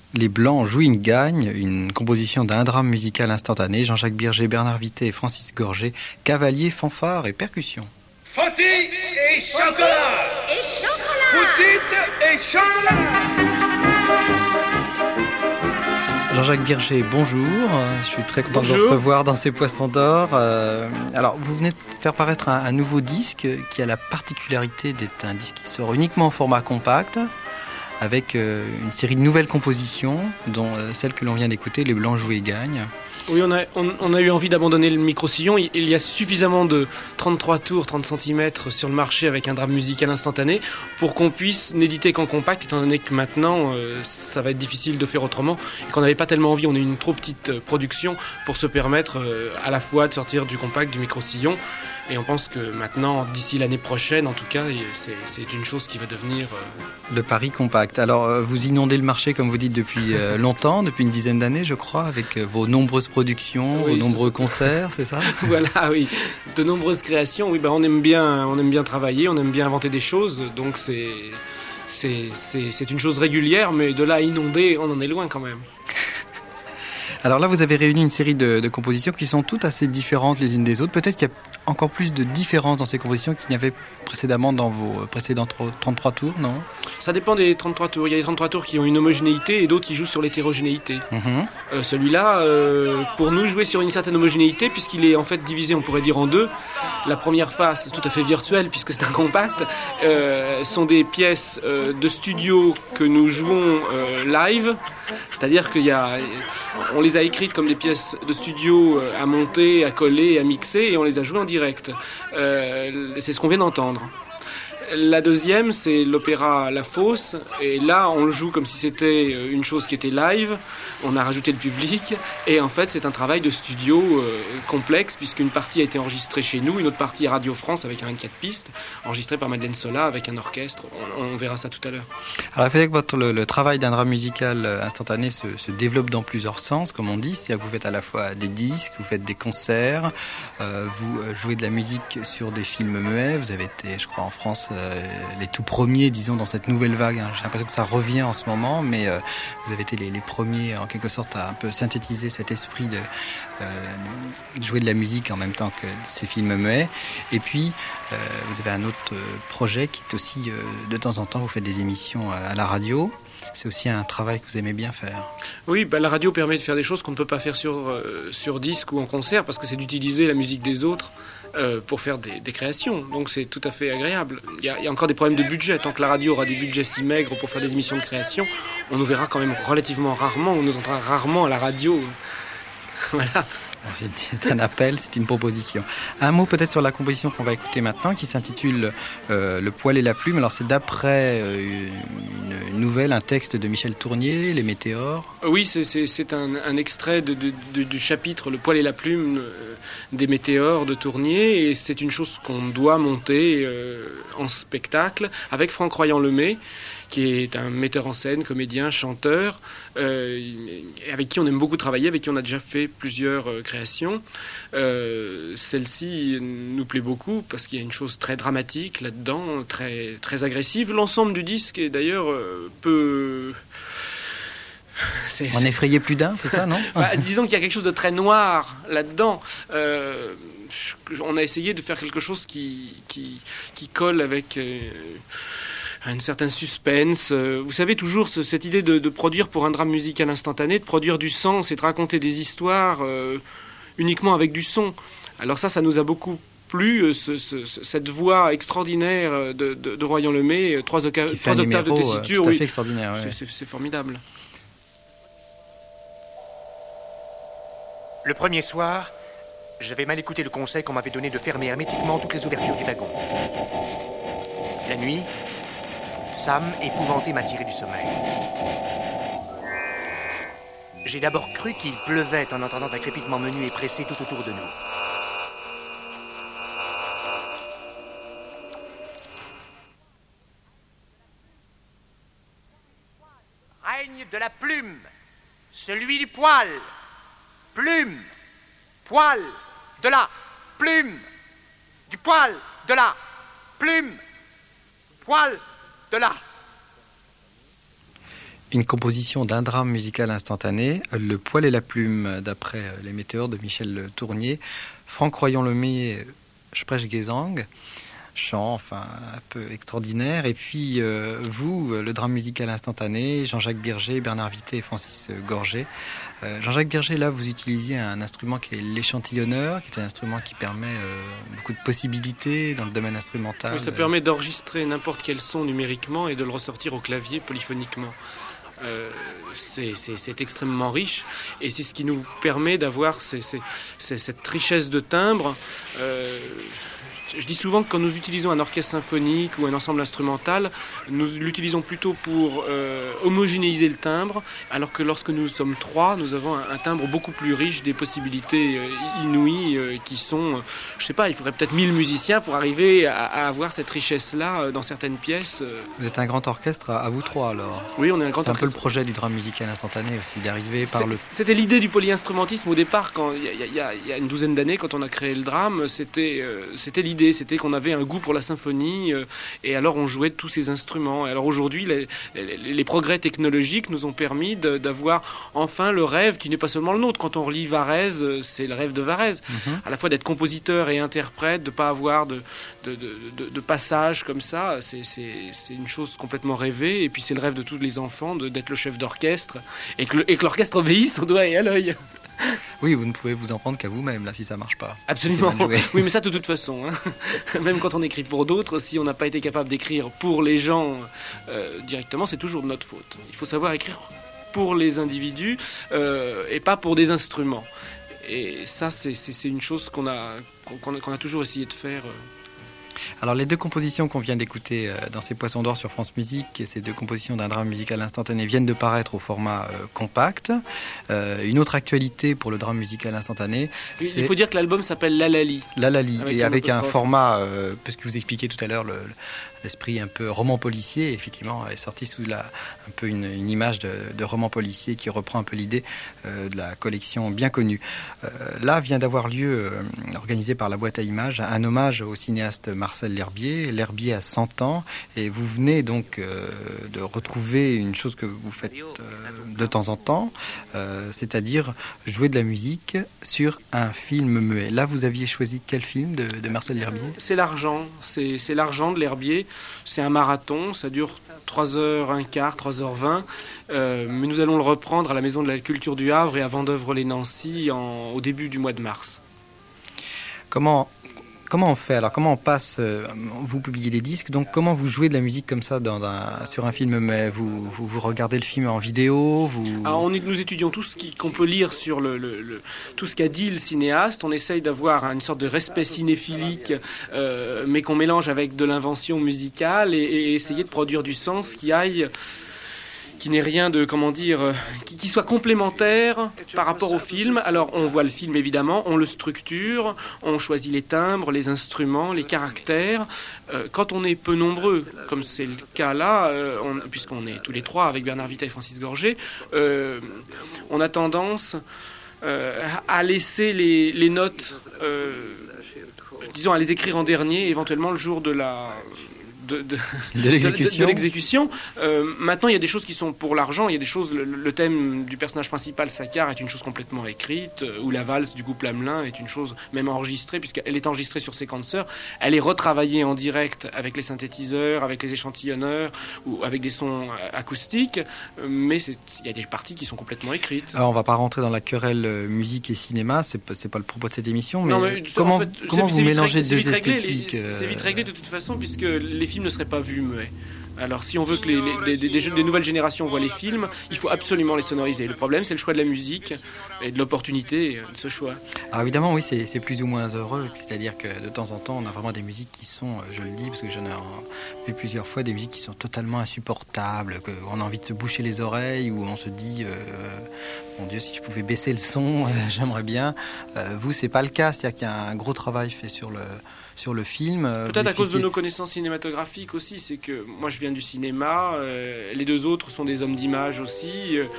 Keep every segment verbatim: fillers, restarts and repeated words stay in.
Les Blancs jouent une gagne, une composition d'un drame musical instantané. Jean-Jacques Birger, Bernard Vité et Francis Gorgé, cavalier, fanfare et percussion. Fauti et chocolat. Et chocolat. Foutite et chocolat. Jean-Jacques Birger, bonjour. Je suis très content Bonjour. de vous recevoir dans ces Poissons d'Or. Euh, alors, vous venez de faire paraître un, un nouveau disque qui a la particularité d'être un disque qui sort uniquement en format compact, avec euh, une série de nouvelles compositions, dont euh, celle que l'on vient d'écouter, Les Blancs jouent et gagnent. Oui, on a, on, on a eu envie d'abandonner le micro-sillon. Il, il y a suffisamment de trente-trois tours, trente centimètres sur le marché avec un drame musical instantané pour qu'on puisse n'éditer qu'en compact, étant donné que maintenant, euh, ça va être difficile de faire autrement et qu'on n'avait pas tellement envie. On a une trop petite euh, production pour se permettre euh, à la fois de sortir du compact, du micro-sillon. Et on pense que maintenant, d'ici l'année prochaine, en tout cas, c'est, c'est une chose qui va devenir... Euh... Le pari compact. Alors, euh, vous inondez le marché, comme vous dites, depuis euh, longtemps, depuis une dizaine d'années, je crois, avec euh, vos nombreuses productions, oui, vos nombreux ça. concerts, c'est ça? Voilà, oui. De nombreuses créations. Oui, ben, on aime bien, on aime bien travailler, on aime bien inventer des choses. Donc, c'est, c'est, c'est, c'est une chose régulière, mais de là à inonder, on en est loin quand même. Alors là, vous avez réuni une série de, de compositions qui sont toutes assez différentes les unes des autres. Peut-être qu'il y a encore plus de différences dans ces compositions qu'il n'y avait précédemment dans vos précédents trente-trois tours, non? Ça dépend des trente-trois tours. Il y a des trente-trois tours qui ont une homogénéité et d'autres qui jouent sur l'hétérogénéité. Mm-hmm. Euh, celui-là, euh, pour nous, jouer sur une certaine homogénéité, puisqu'il est en fait divisé, on pourrait dire, en deux. La première phase, tout à fait virtuelle, puisque c'est un compact, euh, sont des pièces euh, de studio que nous jouons euh, live. C'est-à-dire qu'il y a, on les a écrites comme des pièces de studio à monter, à coller, à mixer, et on les a jouées en direct. Euh, c'est ce qu'on vient d'entendre. La deuxième, c'est l'opéra La Fosse, et là, on le joue comme si c'était une chose qui était live. On a rajouté le public, et en fait, c'est un travail de studio euh, complexe, puisqu'une partie a été enregistrée chez nous, une autre partie à Radio France avec un vingt-quatre pistes, enregistrée par Madeleine Sola avec un orchestre. On, on verra ça tout à l'heure. Alors, il fait que votre, le, le travail d'un drame musical instantané se, se développe dans plusieurs sens, comme on dit. C'est-à-dire que vous faites à la fois des disques, vous faites des concerts, euh, vous jouez de la musique sur des films muets. Vous avez été, je crois, en France, euh, les tout premiers, disons, dans cette nouvelle vague. Hein. J'ai l'impression que ça revient en ce moment, mais euh, vous avez été les, les premiers, en quelque sorte, à un peu synthétiser cet esprit de euh, jouer de la musique en même temps que ces films muets. Et puis, euh, vous avez un autre projet qui est aussi, euh, de temps en temps, vous faites des émissions à la radio. C'est aussi un travail que vous aimez bien faire. Oui, bah, la radio permet de faire des choses qu'on ne peut pas faire sur, euh, sur disque ou en concert, parce que c'est d'utiliser la musique des autres euh, pour faire des, des créations. Donc c'est tout à fait agréable. Il y, a, il y a encore des problèmes de budget. Tant que la radio aura des budgets si maigres pour faire des émissions de création, on nous verra quand même relativement rarement, on nous entendra rarement à la radio. Voilà. C'est un appel, c'est une proposition. Un mot peut-être sur la composition qu'on va écouter maintenant, qui s'intitule euh, Le poil et la plume. Alors c'est d'après euh, une, une nouvelle, un texte de Michel Tournier, Les Météores. Oui, c'est, c'est, c'est un, un extrait de, de, de, du chapitre Le poil et la plume euh, des Météores de Tournier, et c'est une chose qu'on doit monter euh, en spectacle avec Franck Royan-Lemay, qui est un metteur en scène, comédien, chanteur, euh, avec qui on aime beaucoup travailler, avec qui on a déjà fait plusieurs euh, créations. Euh, celle-ci nous plaît beaucoup parce qu'il y a une chose très dramatique là-dedans, très, très agressive. L'ensemble du disque est d'ailleurs euh, peu... C'est, en effrayer plus d'un, c'est ça, non? bah, disons qu'il y a quelque chose de très noir là-dedans. Euh, on a essayé de faire quelque chose qui, qui, qui colle avec... Euh, un certain suspense. Vous savez, toujours ce, cette idée de, de produire pour un drame musical instantané, de produire du sang, c'est de raconter des histoires euh, uniquement avec du son. Alors ça, ça nous a beaucoup plu, ce, ce, cette voix extraordinaire de, de, de Royan-Lemay, trois, oca- trois octaves numéro, de tessiture. Tout à oui. fait extraordinaire. Ouais. C'est, c'est, c'est formidable. Le premier soir, j'avais mal écouté le conseil qu'on m'avait donné de fermer hermétiquement toutes les ouvertures du wagon. La nuit, Sam, épouvanté, m'a tiré du sommeil. J'ai d'abord cru qu'il pleuvait en entendant un crépitement menu et pressé tout autour de nous. Règne de la plume, celui du poil, plume, poil, de la plume, du poil, de la plume, poil, de là. une composition d'un drame musical instantané, Le poil et la plume, d'après Les Météores de Michel Tournier. Franck Royon-Lemay, Sprechgesang, chant, enfin, un peu extraordinaire. Et puis, euh, vous, le drame musical instantané, Jean-Jacques Birger, Bernard Vité et Francis Gorget. Euh, Jean-Jacques Birger, là, vous utilisiez un instrument qui est l'échantillonneur, qui est un instrument qui permet euh, beaucoup de possibilités dans le domaine instrumental. Oui, ça permet d'enregistrer n'importe quel son numériquement et de le ressortir au clavier polyphoniquement. Euh, c'est, c'est, c'est extrêmement riche et c'est ce qui nous permet d'avoir ces, ces, ces, cette richesse de timbres. Euh, Je dis souvent que quand nous utilisons un orchestre symphonique ou un ensemble instrumental, nous l'utilisons plutôt pour euh, homogénéiser le timbre, alors que lorsque nous sommes trois, nous avons un, un timbre beaucoup plus riche, des possibilités euh, inouïes euh, qui sont, euh, je sais pas, il faudrait peut-être mille musiciens pour arriver à, à avoir cette richesse-là euh, dans certaines pièces. Euh. Vous êtes un grand orchestre à, à vous trois alors. Oui, on est un grand C'est un orchestre. peu le projet du drame musical instantané aussi, d'arriver par C'est, le... C'était l'idée du polyinstrumentisme au départ, quand il y, y, y, y a une douzaine d'années, quand on a créé le drame, c'était, euh, c'était l'idée. C'était qu'on avait un goût pour la symphonie euh, et alors on jouait de tous ces instruments. Et alors aujourd'hui, les, les, les progrès technologiques nous ont permis de, d'avoir enfin le rêve qui n'est pas seulement le nôtre. Quand on relit Varèse, c'est le rêve de Varèse. Mm-hmm. À la fois d'être compositeur et interprète, de ne pas avoir de, de, de, de, de passage comme ça, c'est, c'est, c'est une chose complètement rêvée. Et puis c'est le rêve de tous les enfants de, d'être le chef d'orchestre et que, le, et que l'orchestre obéisse au doigt et à l'œil. Oui, vous ne pouvez vous en prendre qu'à vous-même, là, si ça marche pas. Absolument. Oui, mais ça, de toute façon. Hein. Même quand on écrit pour d'autres, si on n'a pas été capable d'écrire pour les gens euh, directement, c'est toujours de notre faute. Il faut savoir écrire pour les individus euh, et pas pour des instruments. Et ça, c'est, c'est, c'est une chose qu'on a, qu'on a, qu'on a toujours essayé de faire. Euh, Alors les deux compositions qu'on vient d'écouter euh, dans ces Poissons d'Or sur France Musique, et ces deux compositions d'un drame musical instantané viennent de paraître au format euh, compact. Euh, une autre actualité pour le drame musical instantané, c'est... Il faut dire que l'album s'appelle Lalali. Lalali, avec et un avec un format, euh, puisque vous expliquiez tout à l'heure le, l'esprit un peu roman policier, effectivement, est sorti sous la, un peu une, une image de, de roman policier qui reprend un peu l'idée euh, de la collection bien connue. Euh, là vient d'avoir lieu, euh, organisé par la boîte à images, un hommage au cinéaste Marcel L'Herbier. L'Herbier a cent ans et vous venez donc euh, de retrouver une chose que vous faites euh, de temps en temps, euh, c'est-à-dire jouer de la musique sur un film muet. Là, vous aviez choisi quel film de, de Marcel L'Herbier ? C'est l'Argent, c'est, c'est l'Argent de L'Herbier. C'est un marathon, ça dure trois heures quinze, trois heures vingt, euh, mais nous allons le reprendre à la Maison de la Culture du Havre et à Vendeuvre-les-Nancy en, au début du mois de mars. Comment, comment on fait alors? Comment on passe euh, vous publiez des disques, donc comment vous jouez de la musique comme ça dans un, sur un film? Mais vous, vous, vous regardez le film en vidéo vous... Alors on, nous étudions tout ce qui, qu'on peut lire sur le, le, le, tout ce qu'a dit le cinéaste. On essaye d'avoir une sorte de respect cinéphilique, euh, mais qu'on mélange avec de l'invention musicale et, et essayer de produire du sens qui aille... qui n'est rien de, comment dire, euh, qui, qui soit complémentaire par rapport au film. Alors, on voit le film, évidemment, on le structure, on choisit les timbres, les instruments, les caractères. Euh, quand on est peu nombreux, comme c'est le cas là, euh, on, puisqu'on est tous les trois avec Bernard Vita et Francis Gorget, euh, on a tendance euh, à laisser les, les notes, euh, disons, à les écrire en dernier, éventuellement le jour de la... De, de, de l'exécution. De, de l'exécution. Euh, maintenant, il y a des choses qui sont pour l'argent. Il y a des choses. Le, le thème du personnage principal, Saccard, est une chose complètement écrite. Euh, ou la valse du couple Hamelin est une chose même enregistrée, puisqu'elle est enregistrée sur séquenceur. Elle est retravaillée en direct avec les synthétiseurs, avec les échantillonneurs ou avec des sons acoustiques. Euh, mais c'est, il y a des parties qui sont complètement écrites. Alors, on va pas rentrer dans la querelle euh, musique et cinéma. C'est pas, c'est pas le propos de cette émission. Mais, non, mais comment, en fait, comment c'est, vous c'est mélangez réglé, deux réglé, esthétiques les, euh... C'est vite réglé de toute façon, puisque les films ne seraient pas vus muets. Alors si on veut que les, les, les, les, les nouvelles générations voient les films, il faut absolument les sonoriser. Le problème, c'est le choix de la musique et de l'opportunité de ce choix. Alors évidemment, oui, c'est, c'est plus ou moins heureux. C'est-à-dire que de temps en temps, on a vraiment des musiques qui sont, je le dis parce que j'en ai vu plusieurs fois, des musiques qui sont totalement insupportables, qu'on a envie de se boucher les oreilles, où on se dit, euh, mon Dieu, si je pouvais baisser le son, euh, j'aimerais bien. Euh, vous, c'est pas le cas. C'est-à-dire qu'il y a un gros travail fait sur le... sur le film. Peut-être à cause de nos connaissances cinématographiques aussi, c'est que moi je viens du cinéma, euh, les deux autres sont des hommes d'image aussi, euh,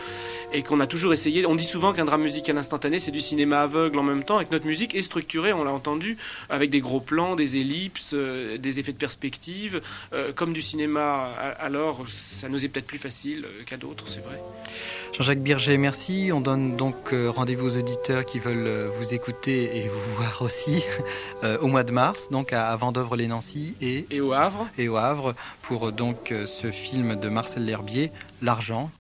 et qu'on a toujours essayé. On dit souvent qu'un drame musical instantané, c'est du cinéma aveugle en même temps, et que notre musique est structurée, on l'a entendu, avec des gros plans, des ellipses, euh, des effets de perspective, euh, comme du cinéma. Alors, ça nous est peut-être plus facile qu'à d'autres, c'est vrai. Jean-Jacques Birgé, merci. On donne donc euh, rendez-vous aux auditeurs qui veulent euh, vous écouter et vous voir aussi euh, au mois de mars, donc à, à Vendôvre-les-Nancy et, et au Havre. Et au Havre pour euh, donc euh, ce film de Marcel L'Herbier, L'Argent.